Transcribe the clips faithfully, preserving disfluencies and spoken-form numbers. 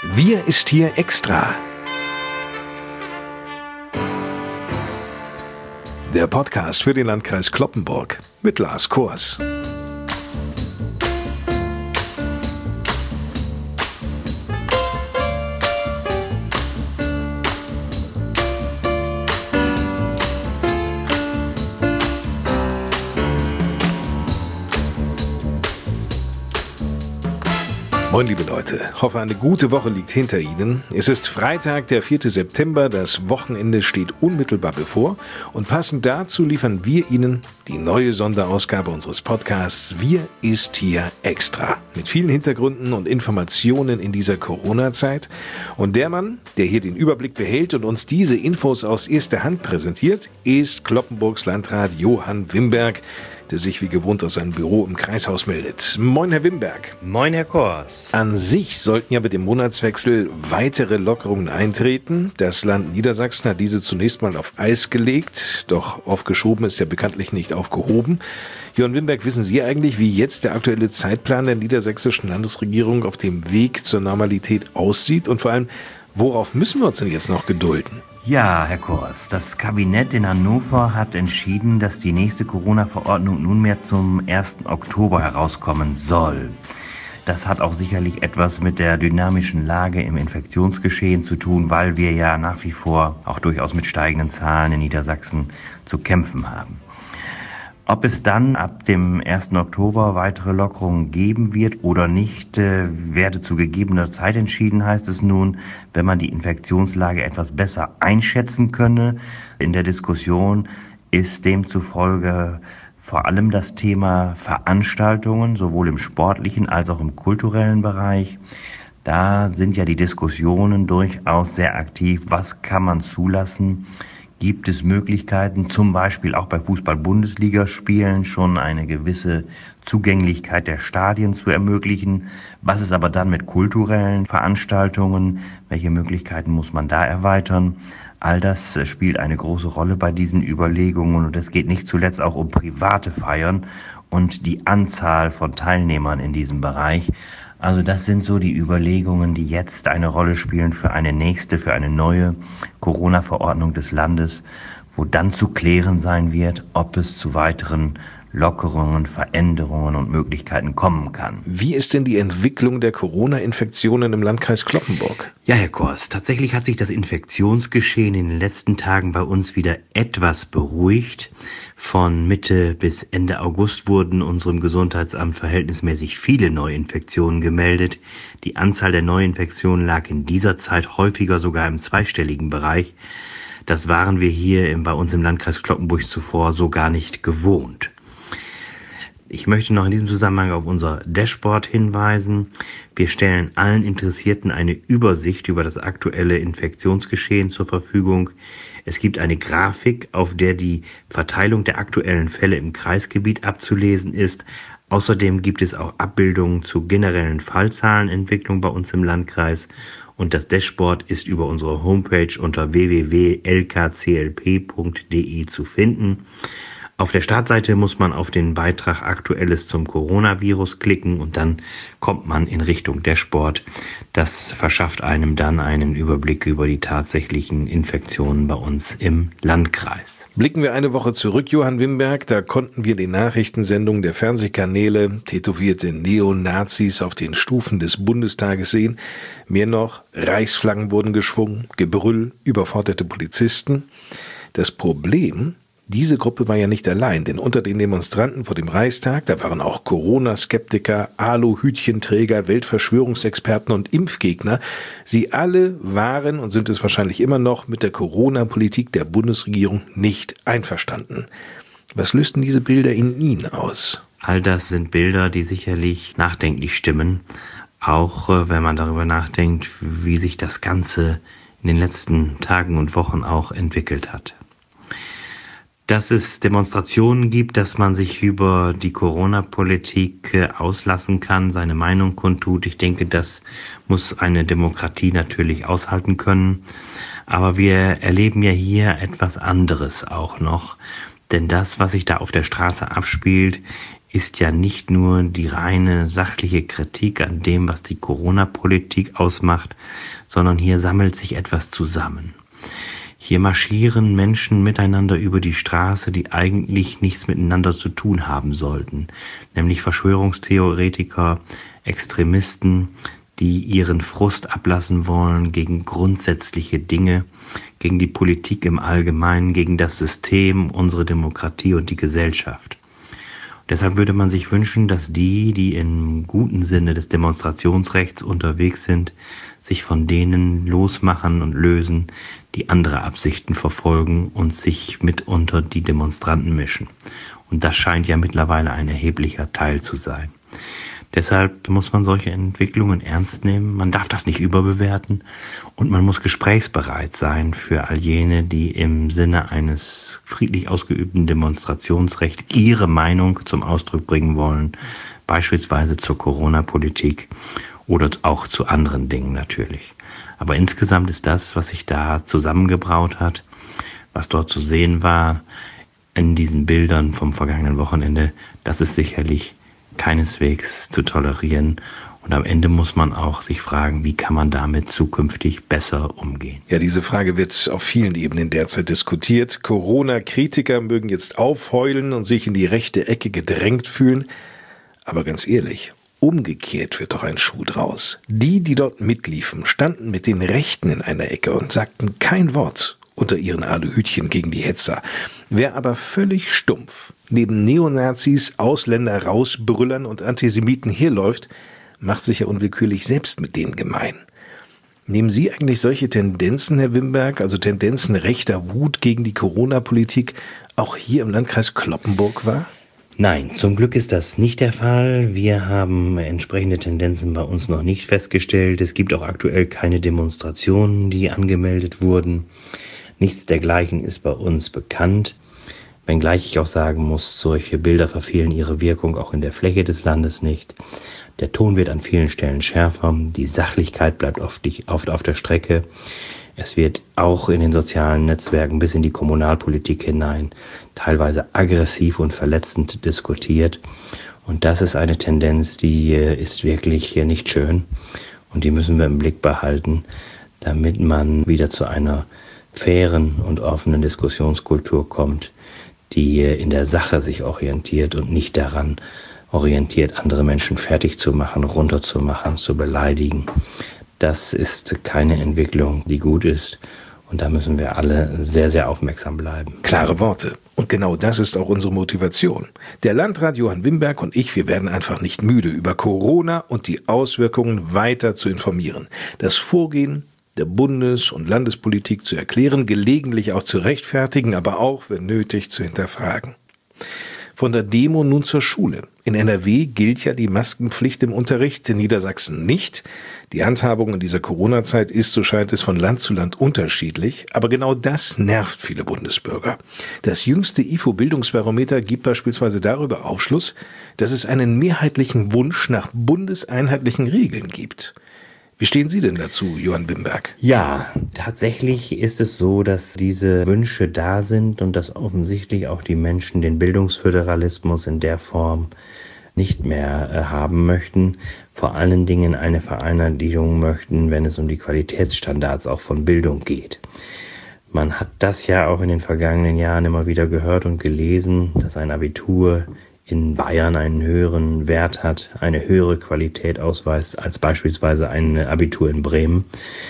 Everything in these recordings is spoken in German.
Wir ist hier extra. Der Podcast für den Landkreis Cloppenburg mit Lars Kors. Moin liebe Leute, hoffe eine gute Woche liegt hinter Ihnen. Es ist Freitag, der vierte September, das Wochenende steht unmittelbar bevor und passend dazu liefern wir Ihnen die neue Sonderausgabe unseres Podcasts Wir ist hier extra. Mit vielen Hintergründen und Informationen in dieser Corona-Zeit. Und der Mann, der hier den Überblick behält und uns diese Infos aus erster Hand präsentiert, ist Cloppenburgs Landrat Johann Wimberg, der sich wie gewohnt aus seinem Büro im Kreishaus meldet. Moin, Herr Wimberg. Moin, Herr Kors. An sich sollten ja mit dem Monatswechsel weitere Lockerungen eintreten. Das Land Niedersachsen hat diese zunächst mal auf Eis gelegt, doch aufgeschoben ist ja bekanntlich nicht aufgehoben. Johann Wimberg, wissen Sie eigentlich, wie jetzt der aktuelle Zeitplan der niedersächsischen Landesregierung auf dem Weg zur Normalität aussieht? Und vor allem, worauf müssen wir uns denn jetzt noch gedulden? Ja, Herr Kors, das Kabinett in Hannover hat entschieden, dass die nächste Corona-Verordnung nunmehr zum ersten Oktober herauskommen soll. Das hat auch sicherlich etwas mit der dynamischen Lage im Infektionsgeschehen zu tun, weil wir ja nach wie vor auch durchaus mit steigenden Zahlen in Niedersachsen zu kämpfen haben. Ob es dann ab dem ersten Oktober weitere Lockerungen geben wird oder nicht, äh, werde zu gegebener Zeit entschieden, heißt es nun, wenn man die Infektionslage etwas besser einschätzen könne. In der Diskussion ist demzufolge vor allem das Thema Veranstaltungen, sowohl im sportlichen als auch im kulturellen Bereich. Da sind ja die Diskussionen durchaus sehr aktiv. Was kann man zulassen? Gibt es Möglichkeiten, zum Beispiel auch bei Fußball-Bundesligaspielen schon eine gewisse Zugänglichkeit der Stadien zu ermöglichen? Was ist aber dann mit kulturellen Veranstaltungen? Welche Möglichkeiten muss man da erweitern? All das spielt eine große Rolle bei diesen Überlegungen und es geht nicht zuletzt auch um private Feiern und die Anzahl von Teilnehmern in diesem Bereich. Also das sind so die Überlegungen, die jetzt eine Rolle spielen für eine nächste, für eine neue Corona-Verordnung des Landes, wo dann zu klären sein wird, ob es zu weiteren Lockerungen, Veränderungen und Möglichkeiten kommen kann. Wie ist denn die Entwicklung der Corona-Infektionen im Landkreis Cloppenburg? Ja, Herr Kors, tatsächlich hat sich das Infektionsgeschehen in den letzten Tagen bei uns wieder etwas beruhigt. Von Mitte bis Ende August wurden unserem Gesundheitsamt verhältnismäßig viele Neuinfektionen gemeldet. Die Anzahl der Neuinfektionen lag in dieser Zeit häufiger sogar im zweistelligen Bereich. Das waren wir hier bei uns im Landkreis Cloppenburg zuvor so gar nicht gewohnt. Ich möchte noch in diesem Zusammenhang auf unser Dashboard hinweisen. Wir stellen allen Interessierten eine Übersicht über das aktuelle Infektionsgeschehen zur Verfügung. Es gibt eine Grafik, auf der die Verteilung der aktuellen Fälle im Kreisgebiet abzulesen ist. Außerdem gibt es auch Abbildungen zur generellen Fallzahlenentwicklung bei uns im Landkreis. Und das Dashboard ist über unsere Homepage unter w w w punkt l k c l p punkt d e zu finden. Auf der Startseite muss man auf den Beitrag Aktuelles zum Coronavirus klicken und dann kommt man in Richtung Dashboard. Das verschafft einem dann einen Überblick über die tatsächlichen Infektionen bei uns im Landkreis. Blicken wir eine Woche zurück, Johann Wimberg, da konnten wir die Nachrichtensendungen der Fernsehkanäle, tätowierte Neonazis auf den Stufen des Bundestages sehen. Mehr noch, Reichsflaggen wurden geschwungen, Gebrüll, überforderte Polizisten. Das Problem: Diese Gruppe war ja nicht allein, denn unter den Demonstranten vor dem Reichstag, da waren auch Corona-Skeptiker, Aluhütchenträger, Weltverschwörungsexperten und Impfgegner. Sie alle waren und sind es wahrscheinlich immer noch mit der Corona-Politik der Bundesregierung nicht einverstanden. Was lösten diese Bilder in Ihnen aus? All das sind Bilder, die sicherlich nachdenklich stimmen, auch äh, wenn man darüber nachdenkt, wie sich das Ganze in den letzten Tagen und Wochen auch entwickelt hat. Dass es Demonstrationen gibt, dass man sich über die Corona-Politik auslassen kann, seine Meinung kundtut. Ich denke, das muss eine Demokratie natürlich aushalten können. Aber wir erleben ja hier etwas anderes auch noch. Denn das, was sich da auf der Straße abspielt, ist ja nicht nur die reine sachliche Kritik an dem, was die Corona-Politik ausmacht, sondern hier sammelt sich etwas zusammen. Hier marschieren Menschen miteinander über die Straße, die eigentlich nichts miteinander zu tun haben sollten, nämlich Verschwörungstheoretiker, Extremisten, die ihren Frust ablassen wollen gegen grundsätzliche Dinge, gegen die Politik im Allgemeinen, gegen das System, unsere Demokratie und die Gesellschaft. Deshalb würde man sich wünschen, dass die, die im guten Sinne des Demonstrationsrechts unterwegs sind, sich von denen losmachen und lösen, die andere Absichten verfolgen und sich mit unter die Demonstranten mischen. Und das scheint ja mittlerweile ein erheblicher Teil zu sein. Deshalb muss man solche Entwicklungen ernst nehmen. Man darf das nicht überbewerten und man muss gesprächsbereit sein für all jene, die im Sinne eines friedlich ausgeübten Demonstrationsrechts ihre Meinung zum Ausdruck bringen wollen, beispielsweise zur Corona-Politik oder auch zu anderen Dingen natürlich. Aber insgesamt ist das, was sich da zusammengebraut hat, was dort zu sehen war in diesen Bildern vom vergangenen Wochenende, das ist sicherlich keineswegs zu tolerieren. Und am Ende muss man auch sich fragen, wie kann man damit zukünftig besser umgehen? Ja, diese Frage wird auf vielen Ebenen derzeit diskutiert. Corona-Kritiker mögen jetzt aufheulen und sich in die rechte Ecke gedrängt fühlen. Aber ganz ehrlich, umgekehrt wird doch ein Schuh draus. Die, die dort mitliefen, standen mit den Rechten in einer Ecke und sagten kein Wort unter ihren Aluhütchen gegen die Hetzer. Wer aber völlig stumpf neben Neonazis, Ausländer rausbrüllern und Antisemiten herläuft, macht sich ja unwillkürlich selbst mit denen gemein. Nehmen Sie eigentlich solche Tendenzen, Herr Wimberg, also Tendenzen rechter Wut gegen die Corona-Politik, auch hier im Landkreis Cloppenburg wahr? Nein, zum Glück ist das nicht der Fall. Wir haben entsprechende Tendenzen bei uns noch nicht festgestellt. Es gibt auch aktuell keine Demonstrationen, die angemeldet wurden. Nichts dergleichen ist bei uns bekannt. Wenngleich ich auch sagen muss, solche Bilder verfehlen ihre Wirkung auch in der Fläche des Landes nicht. Der Ton wird an vielen Stellen schärfer, die Sachlichkeit bleibt oft, oft auf der Strecke. Es wird auch in den sozialen Netzwerken bis in die Kommunalpolitik hinein teilweise aggressiv und verletzend diskutiert. Und das ist eine Tendenz, die ist wirklich nicht schön. Und die müssen wir im Blick behalten, damit man wieder zu einer fairen und offenen Diskussionskultur kommt, die in der Sache sich orientiert und nicht daran orientiert, andere Menschen fertig zu machen, runterzumachen, zu beleidigen. Das ist keine Entwicklung, die gut ist. Und da müssen wir alle sehr, sehr aufmerksam bleiben. Klare Worte. Und genau das ist auch unsere Motivation. Der Landrat Johann Wimberg und ich, wir werden einfach nicht müde, über Corona und die Auswirkungen weiter zu informieren. Das Vorgehen der Bundes- und Landespolitik zu erklären, gelegentlich auch zu rechtfertigen, aber auch, wenn nötig, zu hinterfragen. Von der Demo nun zur Schule. In N R W gilt ja die Maskenpflicht im Unterricht, in Niedersachsen nicht. Die Handhabung in dieser Corona-Zeit ist, so scheint es, von Land zu Land unterschiedlich. Aber genau das nervt viele Bundesbürger. Das jüngste I F O-Bildungsbarometer gibt beispielsweise darüber Aufschluss, dass es einen mehrheitlichen Wunsch nach bundeseinheitlichen Regeln gibt. Wie stehen Sie denn dazu, Johann Wimberg? Ja, tatsächlich ist es so, dass diese Wünsche da sind und dass offensichtlich auch die Menschen den Bildungsföderalismus in der Form nicht mehr äh, haben möchten, vor allen Dingen eine Vereinheitlichung möchten, wenn es um die Qualitätsstandards auch von Bildung geht. Man hat das ja auch in den vergangenen Jahren immer wieder gehört und gelesen, dass ein Abitur in Bayern einen höheren Wert hat, eine höhere Qualität ausweist als beispielsweise ein Abitur in Bremen.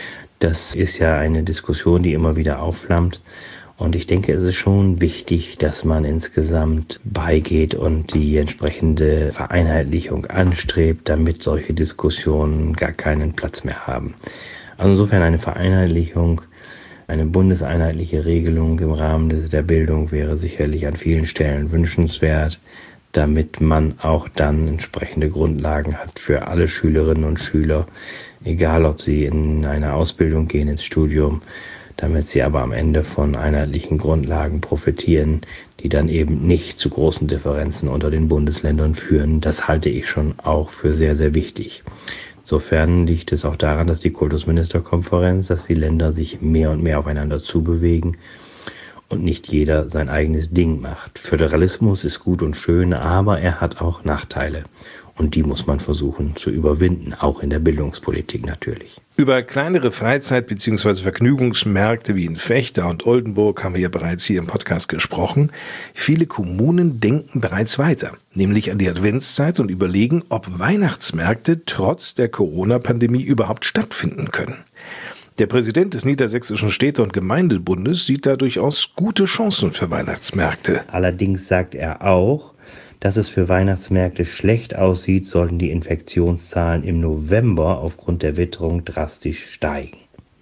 Das ist ja eine Diskussion, die immer wieder aufflammt. Und ich denke, es ist schon wichtig, dass man insgesamt beigeht und die entsprechende Vereinheitlichung anstrebt, damit solche Diskussionen gar keinen Platz mehr haben. Also insofern eine Vereinheitlichung, eine bundeseinheitliche Regelung im Rahmen der Bildung wäre sicherlich an vielen Stellen wünschenswert, damit man auch dann entsprechende Grundlagen hat für alle Schülerinnen und Schüler, egal ob sie in eine Ausbildung gehen, ins Studium, damit sie aber am Ende von einheitlichen Grundlagen profitieren, die dann eben nicht zu großen Differenzen unter den Bundesländern führen. Das halte ich schon auch für sehr, sehr wichtig. Insofern liegt es auch daran, dass die Kultusministerkonferenz, dass die Länder sich mehr und mehr aufeinander zubewegen und nicht jeder sein eigenes Ding macht. Föderalismus ist gut und schön, aber er hat auch Nachteile. Und die muss man versuchen zu überwinden, auch in der Bildungspolitik natürlich. Über kleinere Freizeit- bzw. Vergnügungsmärkte wie in Vechta und Oldenburg haben wir ja bereits hier im Podcast gesprochen. Viele Kommunen denken bereits weiter, nämlich an die Adventszeit und überlegen, ob Weihnachtsmärkte trotz der Corona-Pandemie überhaupt stattfinden können. Der Präsident des Niedersächsischen Städte- und Gemeindebundes sieht da durchaus gute Chancen für Weihnachtsmärkte. Allerdings sagt er auch, dass es für Weihnachtsmärkte schlecht aussieht, sollten die Infektionszahlen im November aufgrund der Witterung drastisch steigen.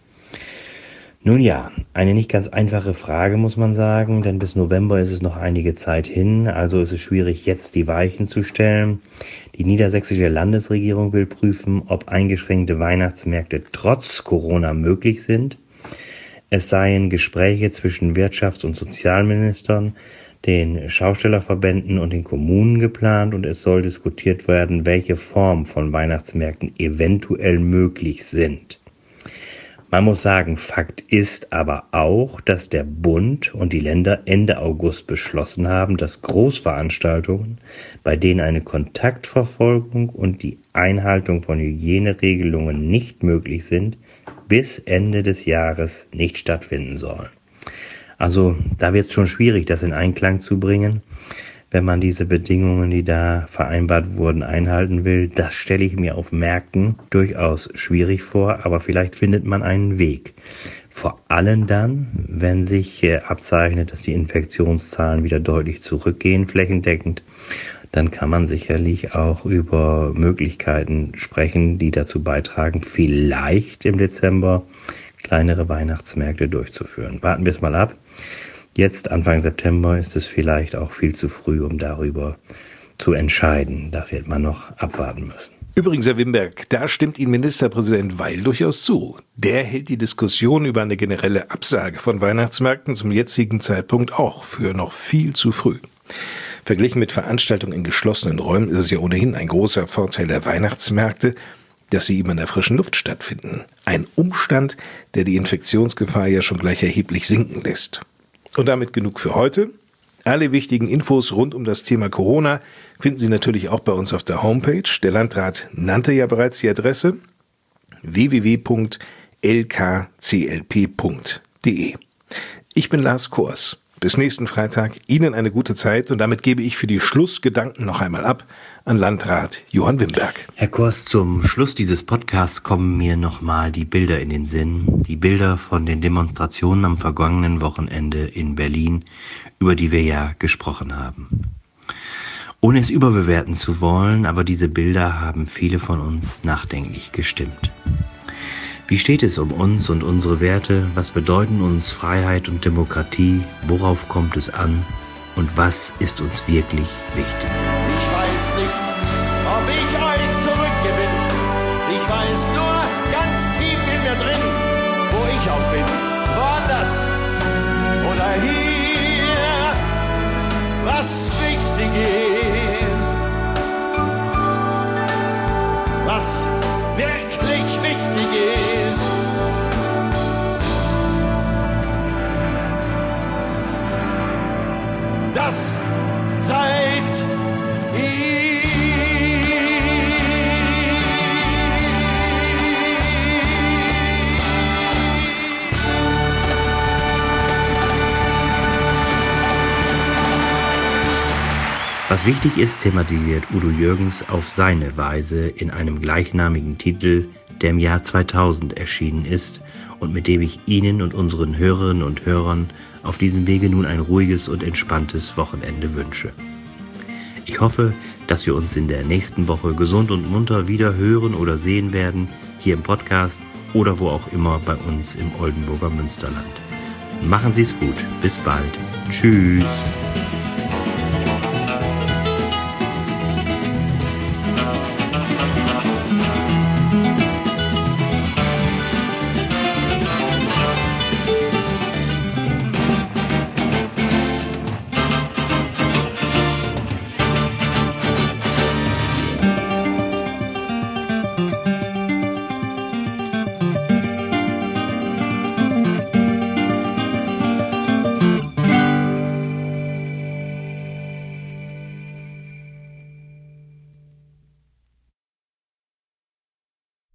Nun ja, eine nicht ganz einfache Frage, muss man sagen, denn bis November ist es noch einige Zeit hin, also ist es schwierig, jetzt die Weichen zu stellen. Die niedersächsische Landesregierung will prüfen, ob eingeschränkte Weihnachtsmärkte trotz Corona möglich sind. Es seien Gespräche zwischen Wirtschafts- und Sozialministern, den Schaustellerverbänden und den Kommunen geplant und es soll diskutiert werden, welche Formen von Weihnachtsmärkten eventuell möglich sind. Man muss sagen, Fakt ist aber auch, dass der Bund und die Länder Ende August beschlossen haben, dass Großveranstaltungen, bei denen eine Kontaktverfolgung und die Einhaltung von Hygieneregelungen nicht möglich sind, bis Ende des Jahres nicht stattfinden sollen. Also da wird es schon schwierig, das in Einklang zu bringen, wenn man diese Bedingungen, die da vereinbart wurden, einhalten will. Das stelle ich mir auf Märkten durchaus schwierig vor, aber vielleicht findet man einen Weg. Vor allem dann, wenn sich äh, abzeichnet, dass die Infektionszahlen wieder deutlich zurückgehen, flächendeckend, dann kann man sicherlich auch über Möglichkeiten sprechen, die dazu beitragen, vielleicht im Dezember kleinere Weihnachtsmärkte durchzuführen. Warten wir es mal ab. Jetzt, Anfang September, ist es vielleicht auch viel zu früh, um darüber zu entscheiden. Da wird man noch abwarten müssen. Übrigens, Herr Wimberg, da stimmt Ihnen Ministerpräsident Weil durchaus zu. Der hält die Diskussion über eine generelle Absage von Weihnachtsmärkten zum jetzigen Zeitpunkt auch für noch viel zu früh. Verglichen mit Veranstaltungen in geschlossenen Räumen ist es ja ohnehin ein großer Vorteil der Weihnachtsmärkte, dass sie eben in der frischen Luft stattfinden. Ein Umstand, der die Infektionsgefahr ja schon gleich erheblich sinken lässt. Und damit genug für heute. Alle wichtigen Infos rund um das Thema Corona finden Sie natürlich auch bei uns auf der Homepage. Der Landrat nannte ja bereits die Adresse w w w punkt l k c l p punkt d e. Ich bin Lars Kors. Bis nächsten Freitag. Ihnen eine gute Zeit und damit gebe ich für die Schlussgedanken noch einmal ab an Landrat Johann Wimberg. Herr Kors, zum Schluss dieses Podcasts kommen mir nochmal die Bilder in den Sinn. Die Bilder von den Demonstrationen am vergangenen Wochenende in Berlin, über die wir ja gesprochen haben. Ohne es überbewerten zu wollen, aber diese Bilder haben viele von uns nachdenklich gestimmt. Wie steht es um uns und unsere Werte? Was bedeuten uns Freiheit und Demokratie? Worauf kommt es an? Und was ist uns wirklich wichtig? Ich weiß nicht, ob ich euch zurückgewinne. Ich weiß nur ganz tief in mir drin, wo ich auch bin. Woanders oder hier, was wichtig ist. Was wirklich wichtig ist. Das seid ihr. Was wichtig ist, thematisiert Udo Jürgens auf seine Weise in einem gleichnamigen Titel, der im Jahr zweitausend erschienen ist und mit dem ich Ihnen und unseren Hörerinnen und Hörern auf diesem Wege nun ein ruhiges und entspanntes Wochenende wünsche. Ich hoffe, dass wir uns in der nächsten Woche gesund und munter wieder hören oder sehen werden, hier im Podcast oder wo auch immer bei uns im Oldenburger Münsterland. Machen Sie es gut. Bis bald. Tschüss.